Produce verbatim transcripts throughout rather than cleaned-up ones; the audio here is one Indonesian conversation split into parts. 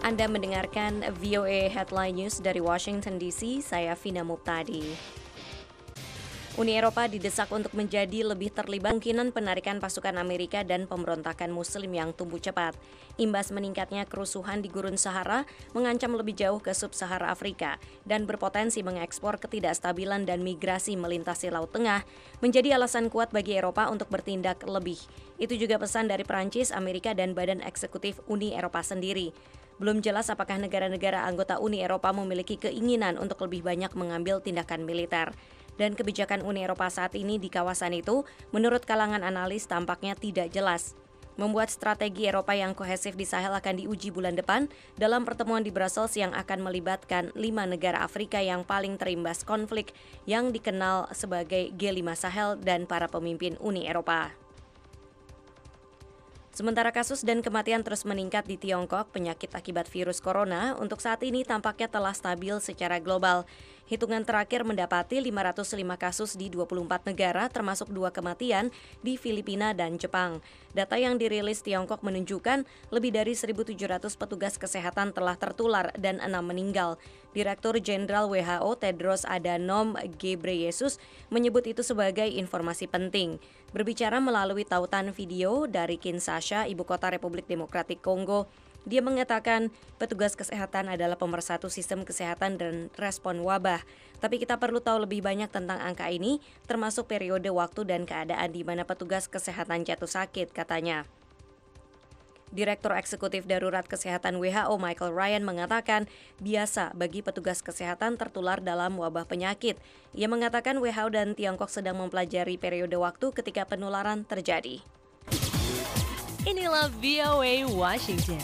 Anda mendengarkan V O A Headline News dari Washington D C, saya Vina Muptadi. Uni Eropa didesak untuk menjadi lebih terlibat kemungkinan penarikan pasukan Amerika dan pemberontakan Muslim yang tumbuh cepat. Imbas meningkatnya kerusuhan di Gurun Sahara mengancam lebih jauh ke Sub-Sahara Afrika dan berpotensi mengekspor ketidakstabilan dan migrasi melintasi Laut Tengah menjadi alasan kuat bagi Eropa untuk bertindak lebih. Itu juga pesan dari Perancis, Amerika, dan Badan Eksekutif Uni Eropa sendiri. Belum jelas apakah negara-negara anggota Uni Eropa memiliki keinginan untuk lebih banyak mengambil tindakan militer. Dan kebijakan Uni Eropa saat ini di kawasan itu, menurut kalangan analis tampaknya tidak jelas. Membuat strategi Eropa yang kohesif di Sahel akan diuji bulan depan dalam pertemuan di Brussels yang akan melibatkan lima negara Afrika yang paling terimbas konflik yang dikenal sebagai G lima Sahel dan para pemimpin Uni Eropa. Sementara kasus dan kematian terus meningkat di Tiongkok, penyakit akibat virus corona untuk saat ini tampaknya telah stabil secara global. Hitungan terakhir mendapati lima ratus lima kasus di dua puluh empat negara termasuk dua kematian di Filipina dan Jepang. Data yang dirilis Tiongkok menunjukkan lebih dari seribu tujuh ratus petugas kesehatan telah tertular dan enam meninggal. Direktur Jenderal W H O Tedros Adhanom Ghebreyesus menyebut itu sebagai informasi penting. Berbicara melalui tautan video dari Kinshasa, ibu kota Republik Demokratik Kongo, dia mengatakan petugas kesehatan adalah pemersatu sistem kesehatan dan respon wabah. Tapi kita perlu tahu lebih banyak tentang angka ini, termasuk periode waktu dan keadaan di mana petugas kesehatan jatuh sakit, katanya. Direktur Eksekutif Darurat Kesehatan W H O Michael Ryan mengatakan biasa bagi petugas kesehatan tertular dalam wabah penyakit. Ia mengatakan W H O dan Tiongkok sedang mempelajari periode waktu ketika penularan terjadi. Inilah V O A Washington.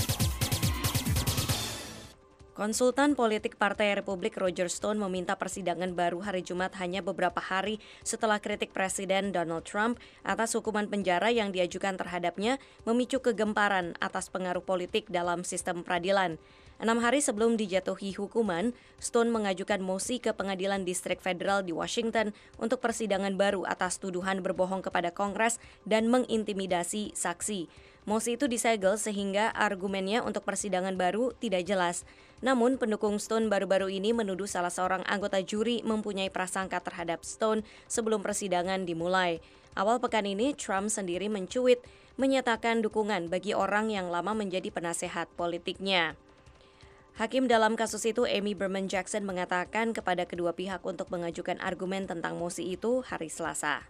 Konsultan politik Partai Republik Roger Stone meminta persidangan baru hari Jumat hanya beberapa hari setelah kritik Presiden Donald Trump atas hukuman penjara yang diajukan terhadapnya memicu kegemparan atas pengaruh politik dalam sistem peradilan. Enam hari sebelum dijatuhi hukuman, Stone mengajukan mosi ke Pengadilan Distrik Federal di Washington untuk persidangan baru atas tuduhan berbohong kepada Kongres dan mengintimidasi saksi. Mosi itu disegel sehingga argumennya untuk persidangan baru tidak jelas. Namun, pendukung Stone baru-baru ini menuduh salah seorang anggota juri mempunyai prasangka terhadap Stone sebelum persidangan dimulai. Awal pekan ini, Trump sendiri mencuit menyatakan dukungan bagi orang yang lama menjadi penasehat politiknya. Hakim dalam kasus itu, Amy Berman Jackson, mengatakan kepada kedua pihak untuk mengajukan argumen tentang mosi itu hari Selasa.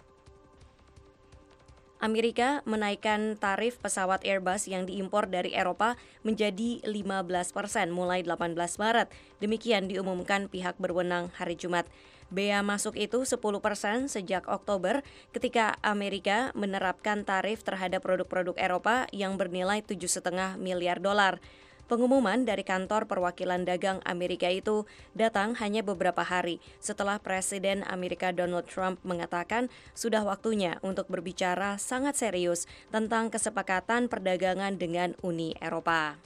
Amerika menaikkan tarif pesawat Airbus yang diimpor dari Eropa menjadi lima belas persen mulai delapan belas Maret. Demikian diumumkan pihak berwenang hari Jumat. Bea masuk itu sepuluh persen sejak Oktober ketika Amerika menerapkan tarif terhadap produk-produk Eropa yang bernilai tujuh koma lima miliar dolar. Pengumuman dari kantor perwakilan dagang Amerika itu datang hanya beberapa hari setelah Presiden Amerika Donald Trump mengatakan sudah waktunya untuk berbicara sangat serius tentang kesepakatan perdagangan dengan Uni Eropa.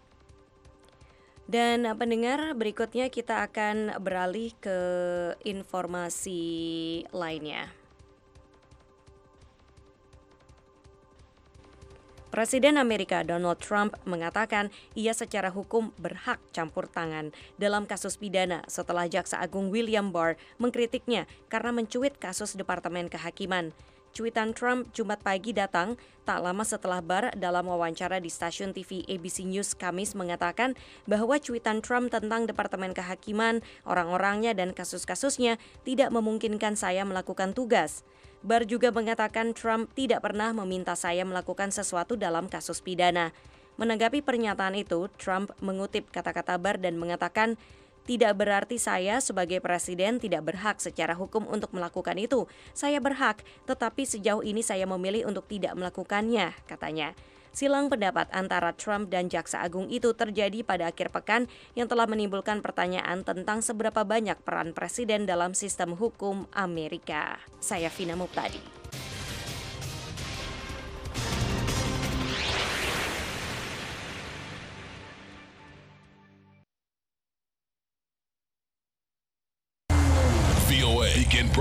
Dan pendengar, berikutnya kita akan beralih ke informasi lainnya. Presiden Amerika Donald Trump mengatakan ia secara hukum berhak campur tangan dalam kasus pidana setelah Jaksa Agung William Barr mengkritiknya karena mencuit kasus Departemen Kehakiman. Cuitan Trump Jumat pagi datang tak lama setelah Barr dalam wawancara di stasiun T V A B C News Kamis mengatakan bahwa cuitan Trump tentang Departemen Kehakiman, orang-orangnya dan kasus-kasusnya tidak memungkinkan saya melakukan tugas. Barr juga mengatakan Trump tidak pernah meminta saya melakukan sesuatu dalam kasus pidana. Menanggapi pernyataan itu, Trump mengutip kata-kata Barr dan mengatakan, tidak berarti saya sebagai presiden tidak berhak secara hukum untuk melakukan itu. Saya berhak, tetapi sejauh ini saya memilih untuk tidak melakukannya, katanya. Silang pendapat antara Trump dan Jaksa Agung itu terjadi pada akhir pekan yang telah menimbulkan pertanyaan tentang seberapa banyak peran presiden dalam sistem hukum Amerika. Saya Vina Muptadi. V O A Weekend